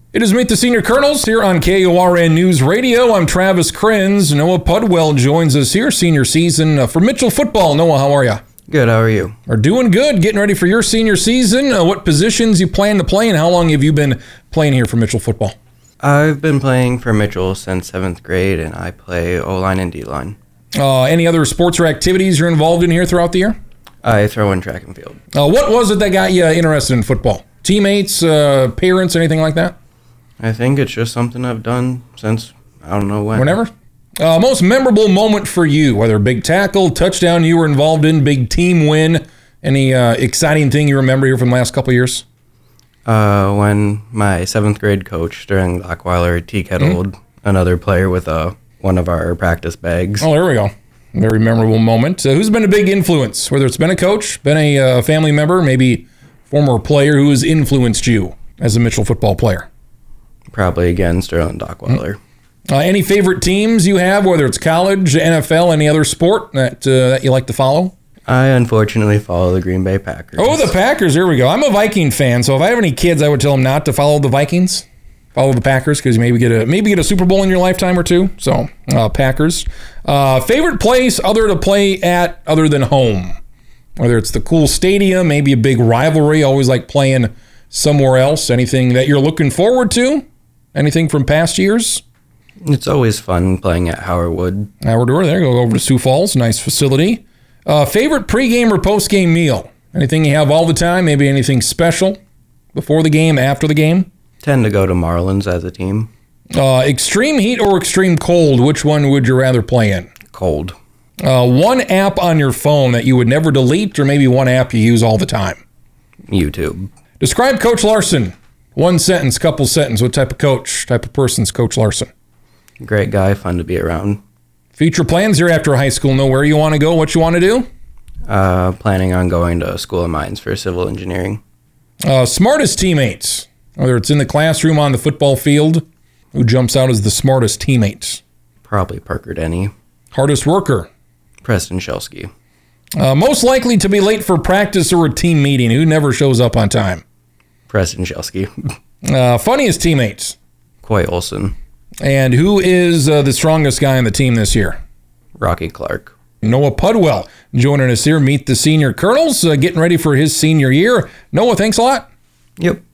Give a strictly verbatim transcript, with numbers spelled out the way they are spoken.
It is Meet the Senior Colonels here on K O R N News Radio. I'm Travis Krenz. Noah Pudwell joins us here, senior season uh, for Mitchell football. Noah, how are you? Good, how are you? Are doing good, getting ready for your senior season. Uh, what positions you plan to play, and how long have you been playing here for Mitchell football? I've been playing for Mitchell since seventh grade, and I play O-line and D-line. Uh, any other sports or activities you're involved in here throughout the year? I throw in track and field. Uh, what was it that got you interested in football? Teammates, uh, parents, anything like that? I think it's just something I've done since, I don't know when. Whenever? Uh, most memorable moment for you, whether big tackle, touchdown you were involved in, big team win, any uh, exciting thing you remember here from the last couple of years? Uh, when my seventh grade coach during Lockweiler tea-kettled mm-hmm. another player with uh, one of our practice bags. Oh, there we go. Very memorable moment. Uh, who's been a big influence, whether it's been a coach, been a uh, family member, maybe former player who has influenced you as a Mitchell football player? Probably again, Sterling Dockweiler. Uh, any favorite teams you have, whether it's college, N F L, any other sport that uh, that you like to follow? I unfortunately follow the Green Bay Packers. Oh, the Packers. Here we go. I'm a Viking fan, so if I have any kids, I would tell them not to follow the Vikings. Follow the Packers because you maybe get a maybe get a Super Bowl in your lifetime or two. So, uh, Packers. Uh, favorite place other to play at other than home? Whether it's the cool stadium, maybe a big rivalry. Always like playing somewhere else. Anything that you're looking forward to? Anything from past years? It's always fun playing at Howard Wood. Howard Wood, there you go, over to Sioux Falls. Nice facility. Uh, favorite pregame or postgame meal? Anything you have all the time? Maybe anything special before the game, after the game? Tend to go to Marlins as a team. Uh, extreme heat or extreme cold? Which one would you rather play in? Cold. Uh, one app on your phone that you would never delete, or maybe one app you use all the time? YouTube. Describe Coach Larson. One sentence, couple sentence. What type of coach, type of person's Coach Larson? Great guy, fun to be around. Future plans here after high school? Know where you want to go, what you want to do? Uh, planning on going to School of Mines for civil engineering. Uh, smartest teammates, whether it's in the classroom, on the football field, who jumps out as the smartest teammates? Probably Parker Denny. Hardest worker? Preston Shelsky. Uh, most likely to be late for practice or a team meeting, who never shows up on time? Preston Shelsky. uh, funniest teammates? Coy Olson. And who is uh, the strongest guy on the team this year? Rocky Clark. Noah Pudwell joining us here. Meet the Senior Colonels, uh, getting ready for his senior year. Noah, thanks a lot. Yep.